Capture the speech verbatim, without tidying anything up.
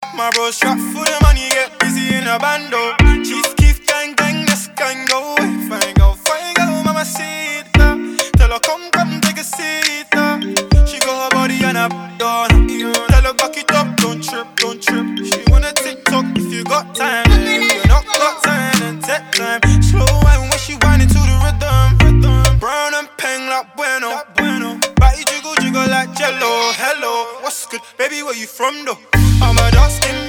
My bro strap for the money, get busy in a bando. Chief Keef gang gang, this gang go. Fine go, fine go, mama see it. Tell her come, come take a seat. She got her body and her done. Tell her back it up, don't trip, don't trip. She wanna TikTok if you got time. If you not got time, then take time. Slow wine when she whining to the rhythm. Brown and peng like bueno. Body jiggle jiggle like jello. Hello, what's good, baby? Where you from though? I'm a dark skin